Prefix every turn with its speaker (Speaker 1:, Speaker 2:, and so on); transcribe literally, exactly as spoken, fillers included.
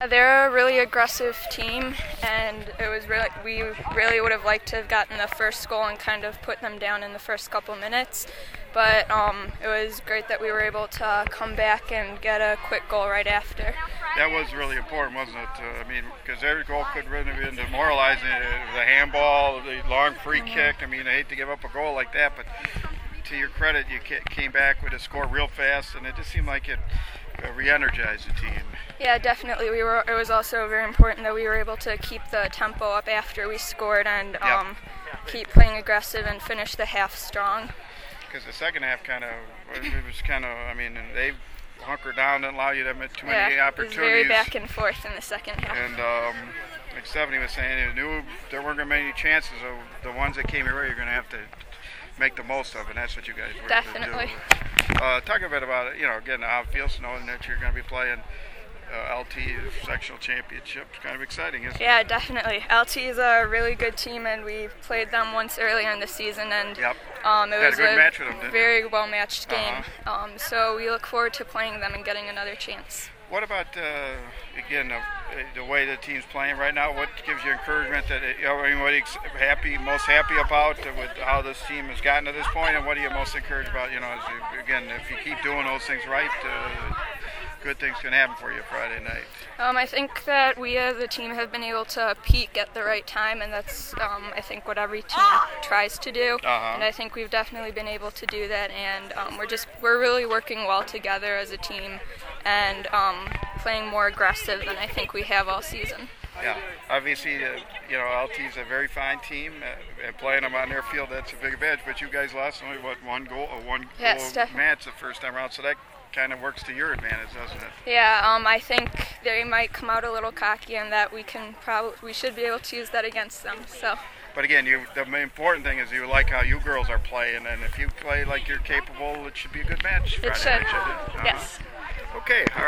Speaker 1: They're a really aggressive team, and it was really we really would have liked to have gotten the first goal and kind of put them down in the first couple minutes. But um, it was great that we were able to come back and get a quick goal right after.
Speaker 2: That was really important, wasn't it? Uh, I mean, because every goal could really have been demoralizing. The handball, the long free mm-hmm. kick. I mean, I hate to give up a goal like that, but to your credit, you came back with a score real fast, and it just seemed like it uh, re-energized the team.
Speaker 1: Yeah, definitely. We were. It was also very important that we were able to keep the tempo up after we scored and um, yep. keep playing aggressive and finish the half strong.
Speaker 2: Because the second half kind of, it was kind of, I mean, they hunkered down, didn't allow you to make too many
Speaker 1: yeah,
Speaker 2: opportunities.
Speaker 1: It was very back and forth in the second half.
Speaker 2: And um, like Stephanie was saying, you knew there weren't going to be many chances. Of the ones that came your way, you're going to have to make the most of, and that's what you guys were
Speaker 1: Definitely.
Speaker 2: to do. Uh, talk a bit about it, you know, getting how it feels knowing that you're going to be playing Uh, L T sectional championship. It's kind of exciting, isn't
Speaker 1: yeah,
Speaker 2: it?
Speaker 1: Yeah, definitely. L T is a really good team, and we played them once earlier in the season, and
Speaker 2: yep.
Speaker 1: um, it
Speaker 2: you
Speaker 1: was
Speaker 2: had a, good
Speaker 1: a
Speaker 2: match with them,
Speaker 1: very well-matched game.
Speaker 2: Uh-huh.
Speaker 1: Um, so we look forward to playing them and getting another chance.
Speaker 2: What about, uh, again, the, the way the team's playing right now? What gives you encouragement that, it, you know, I mean, what are you happy, most happy about with how this team has gotten to this point, and what are you most encouraged about, you know, as you, again, if you keep doing those things right, uh, good things can happen for you Friday night.
Speaker 1: Um, I think that we as a team have been able to peak at the right time, and that's um, I think what every team tries to do.
Speaker 2: Uh-huh.
Speaker 1: And I think we've definitely been able to do that, and um, we're just we're really working well together as a team, and um, playing more aggressive than I think we have all season.
Speaker 2: Yeah, obviously, uh, you know, L T is a very fine team, uh, and playing them on their field, that's a big advantage. But you guys lost only what one goal, a one
Speaker 1: yes,
Speaker 2: goal
Speaker 1: def-
Speaker 2: match the first time around, so that kind of works to your advantage, doesn't it?
Speaker 1: Yeah, um, I think they might come out a little cocky, and that we can probably we should be able to use that against them. So.
Speaker 2: But again, you the main important thing is you like how you girls are playing, and if you play like you're capable, it should be a good match.
Speaker 1: It
Speaker 2: Friday
Speaker 1: should.
Speaker 2: night, shouldn't it? Uh-huh.
Speaker 1: Yes.
Speaker 2: Okay. All right.